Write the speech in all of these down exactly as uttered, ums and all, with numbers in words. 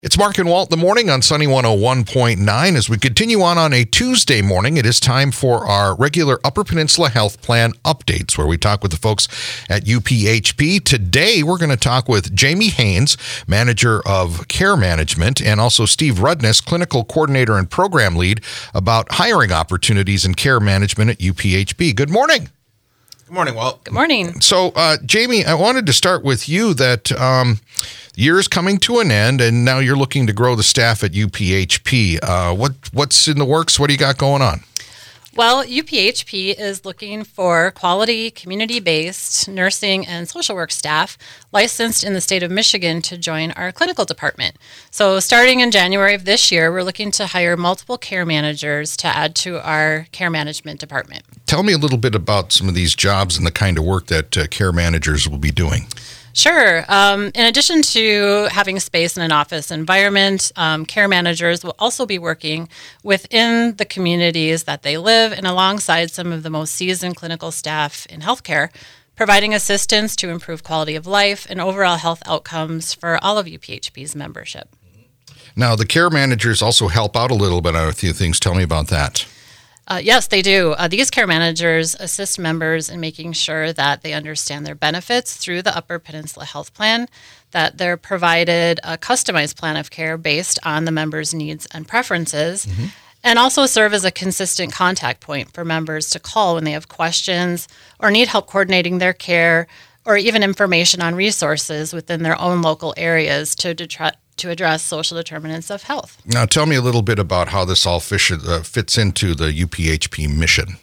It's Mark and Walt in the morning on Sunny one oh one point nine. As we continue on on a Tuesday morning, it is time for our regular Upper Peninsula Health Plan updates, where we talk with the folks at U P H P. Today, we're going to talk with Jamie Haynes, Manager of Care Management, and also Steve Rudness, Clinical Coordinator and Program Lead, about hiring opportunities in care management at U P H P. Good morning. Good morning, Walt. Good morning. So, uh, Jamie, I wanted to start with you that um, the year is coming to an end, and now you're looking to grow the staff at U P H P. Uh, what What's in the works? What do you got going on? Well, U P H P is looking for quality, community-based nursing and social work staff licensed in the state of Michigan to join our clinical department. So starting in January of this year, we're looking to hire multiple care managers to add to our care management department. Tell me a little bit about some of these jobs and the kind of work that uh, care managers will be doing. Sure. Um, in addition to having space in an office environment, um, care managers will also be working within the communities that they live and alongside some of the most seasoned clinical staff in healthcare, providing assistance to improve quality of life and overall health outcomes for all of U P H P's membership. Now, the care managers also help out a little bit on a few things. Tell me about that. Uh, yes, they do. Uh, these care managers assist members in making sure that they understand their benefits through the Upper Peninsula Health Plan, that they're provided a customized plan of care based on the member's needs and preferences, mm-hmm. and also serve as a consistent contact point for members to call when they have questions or need help coordinating their care, or even information on resources within their own local areas to detra- to address social determinants of health. Now, tell me a little bit about how this all fish, uh, fits into the U P H P mission.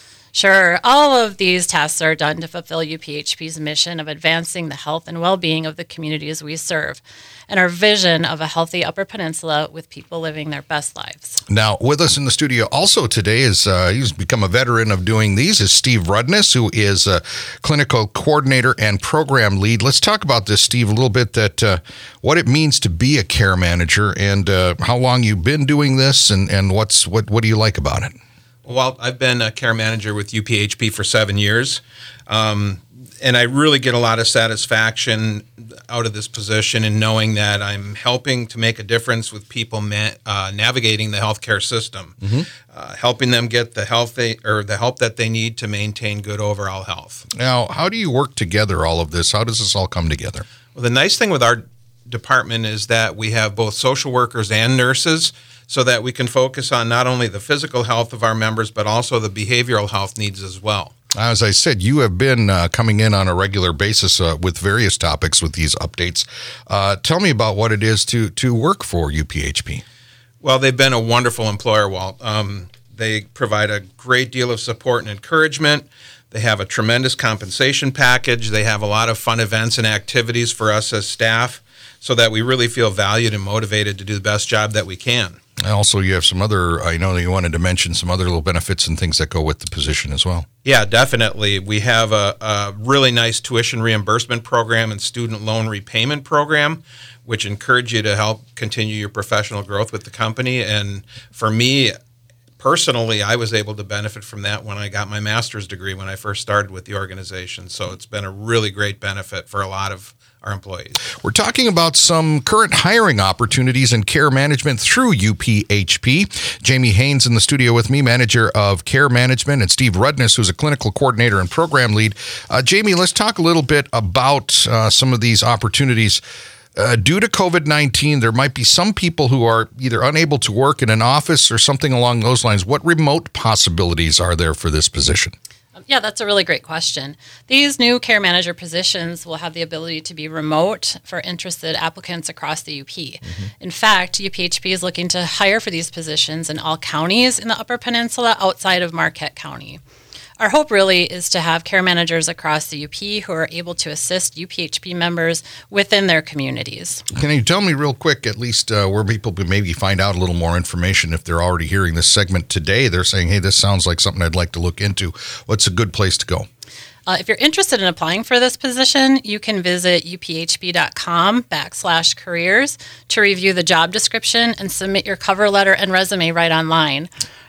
Sure. All of these tasks are done to fulfill U P H P's mission of advancing the health and well-being of the communities we serve, and our vision of a healthy Upper Peninsula with people living their best lives. Now, with us in the studio also today is, uh, he's become a veteran of doing these, is Steve Rudness, who is a clinical coordinator and program lead. Let's talk about this, Steve, a little bit, that uh, what it means to be a care manager and uh, how long you've been doing this, and, and what's what, what do you like about it? Well, I've been a care manager with U P H P for seven years, um, and I really get a lot of satisfaction out of this position in knowing that I'm helping to make a difference with people ma- uh, navigating the healthcare system, mm-hmm. uh, helping them get the health they, or the help that they need to maintain good overall health. Now, how do you work together all of this? How does this all come together? Well, the nice thing with our department is that we have both social workers and nurses, so that we can focus on not only the physical health of our members, but also the behavioral health needs as well. As I said, you have been uh, coming in on a regular basis uh, with various topics with these updates. Uh, tell me about what it is to to work for U P H P. Well, they've been a wonderful employer, Walt. Um, they provide a great deal of support and encouragement. They have a tremendous compensation package. They have a lot of fun events and activities for us as staff, so that we really feel valued and motivated to do the best job that we can. And also, you have some other, I know you wanted to mention some other little benefits and things that go with the position as well. Yeah, definitely. We have a, a really nice tuition reimbursement program and student loan repayment program, which encourage you to help continue your professional growth with the company. And for me, personally, I was able to benefit from that when I got my master's degree when I first started with the organization. So it's been a really great benefit for a lot of our employees. We're talking about some current hiring opportunities in care management through U P H P. Jamie Haynes in the studio with me, Manager of Care Management, and Steve Rudness, who's a clinical coordinator and program lead. Uh, Jamie, let's talk a little bit about uh, some of these opportunities. Uh, due to covid nineteen, there might be some people who are either unable to work in an office or something along those lines. What remote possibilities are there for this position? Yeah, that's a really great question. These new care manager positions will have the ability to be remote for interested applicants across the U P. Mm-hmm. In fact, U P H P is looking to hire for these positions in all counties in the Upper Peninsula outside of Marquette County. Our hope really is to have care managers across the U P who are able to assist U P H P members within their communities. Can you tell me real quick, at least uh, where people can maybe find out a little more information if they're already hearing this segment today? They're saying, hey, this sounds like something I'd like to look into. What's a good place to go? Uh, if you're interested in applying for this position, you can visit uphp.com backslash careers to review the job description and submit your cover letter and resume right online.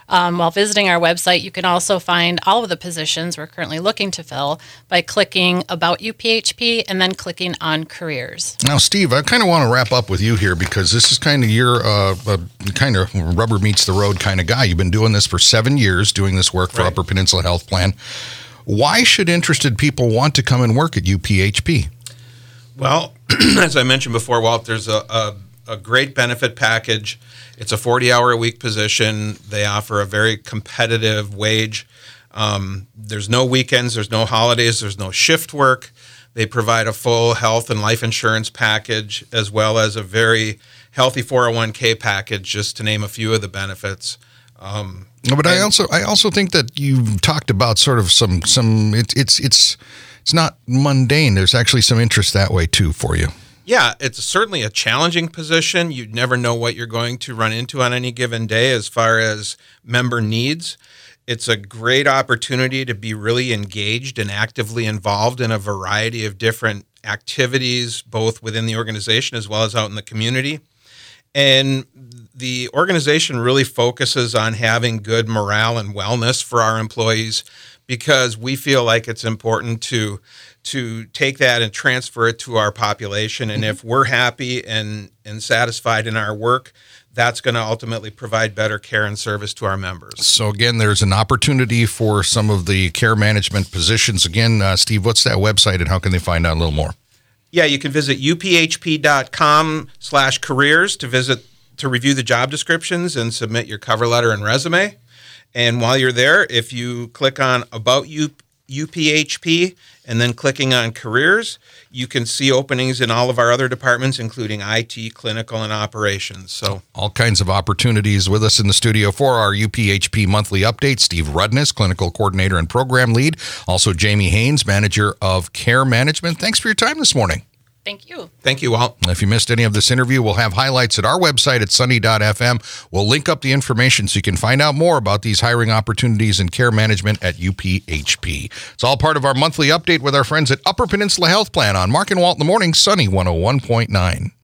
Um, while visiting our website, you can also find all of the positions we're currently looking to fill by clicking About U P H P and then clicking on Careers. Now, Steve, I kind of want to wrap up with you here because this is kind of your uh, uh, kind of rubber meets the road kind of guy. You've been doing this for seven years, doing this work for Right. Upper Peninsula Health Plan. Why should interested people want to come and work at U P H P? Well, as I mentioned before, Walt, there's a, a, a great benefit package. It's a forty-hour-a-week position. They offer a very competitive wage. Um, there's no weekends, there's no holidays, there's no shift work. They provide a full health and life insurance package, as well as a very healthy four oh one k package, just to name a few of the benefits. Um, No, but I also I also think that you've talked about sort of some some it, it's it's it's not mundane. There's actually some interest that way too for you. Yeah, it's certainly a challenging position. You never know what you're going to run into on any given day as far as member needs. It's a great opportunity to be really engaged and actively involved in a variety of different activities, both within the organization as well as out in the community. And the organization really focuses on having good morale and wellness for our employees because we feel like it's important to to take that and transfer it to our population. And if we're happy and, and satisfied in our work, that's going to ultimately provide better care and service to our members. So again, there's an opportunity for some of the care management positions. Again, uh, Steve, what's that website and how can they find out a little more? Yeah, you can visit uphp.com slash careers to visit to review the job descriptions and submit your cover letter and resume. And while you're there, if you click on About U- UPHP and then clicking on Careers, you can see openings in all of our other departments, including I T, clinical, and operations. So all kinds of opportunities. With us in the studio for our U P H P monthly update, Steve Rudness, clinical coordinator and program lead. Also, Jamie Haynes, manager of care management. Thanks for your time this morning. Thank you. Thank you, Walt. If you missed any of this interview, we'll have highlights at our website at sunny dot f m. We'll link up the information so you can find out more about these hiring opportunities in care management at U P H P. It's all part of our monthly update with our friends at Upper Peninsula Health Plan on Mark and Walt in the Morning, Sunny one oh one point nine.